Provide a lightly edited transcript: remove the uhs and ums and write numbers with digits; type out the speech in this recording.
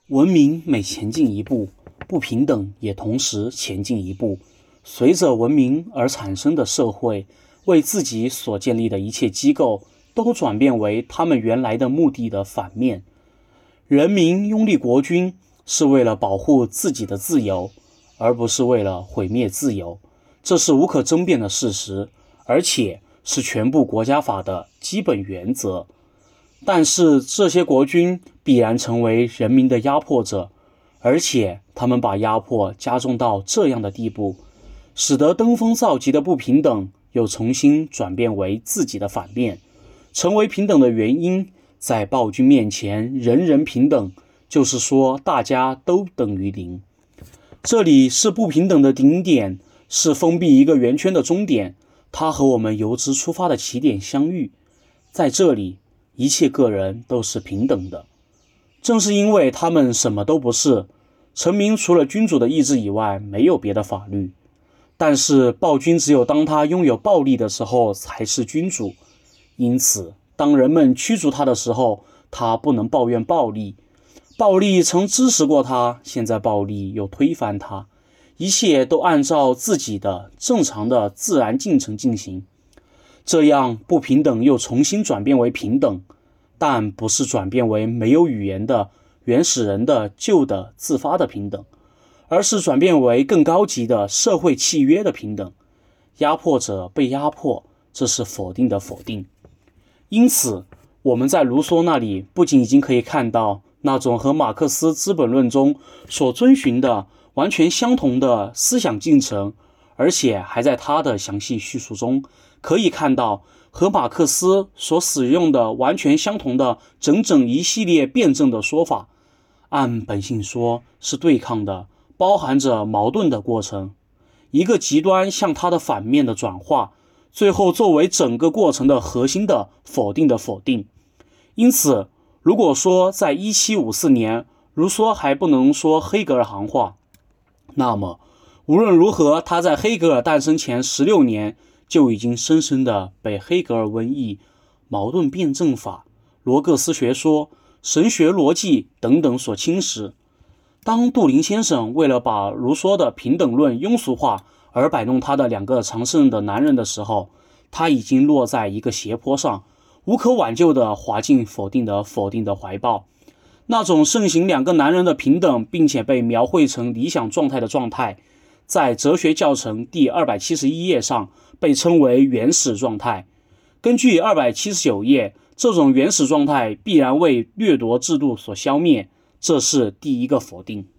文明每前进一步，不平等也同时前进一步。随着文明而产生的社会，为自己所建立的一切机构，都转变为他们原来的目的的反面。人民拥立国君，是为了保护自己的自由，而不是为了毁灭自由。这是无可争辩的事实，而且是全部国家法的基本原则。但是这些国君必然成为人民的压迫者，而且他们把压迫加重到这样的地步，使得登峰造极的不平等又重新转变为自己的反面。成为平等的原因，在暴君面前人人平等，就是说大家都等于零。这里是不平等的顶点，是封闭一个圆圈的终点，它和我们由之出发的起点相遇。在这里，一切个人都是平等的。正是因为他们什么都不是，臣民除了君主的意志以外，没有别的法律。但是暴君只有当他拥有暴力的时候才是君主，因此当人们驱逐他的时候，他不能抱怨暴力。暴力曾支持过他，现在暴力又推翻他，一切都按照自己的正常的自然进程进行。这样不平等又重新转变为平等，但不是转变为没有语言的原始人的旧的自发的平等，而是转变为更高级的社会契约的平等。压迫者被压迫，这是否定的否定。因此我们在卢梭那里不仅已经可以看到那种和马克思《资本论》中所遵循的完全相同的思想进程，而且还在他的详细叙述中可以看到和马克思所使用的完全相同的整整一系列辩证的说法。按本性说是对抗的，包含着矛盾的过程，一个极端向它的反面的转化，最后作为整个过程的核心的否定的否定。因此如果说在1754年卢梭还不能说黑格尔行话，那么无论如何他在黑格尔诞生前16年就已经深深地被黑格尔文艺、矛盾辩证法、罗各斯学说、神学逻辑等等所侵蚀。当杜林先生为了把卢梭的平等论庸俗化而摆弄他的两个常胜的男人的时候，他已经落在一个斜坡上，无可挽救地滑进否定的怀抱。那种盛行两个男人的平等并且被描绘成理想状态的状态，在哲学教程第271页上被称为原始状态。根据279页，这种原始状态必然为掠夺制度所消灭，这是第一个否定。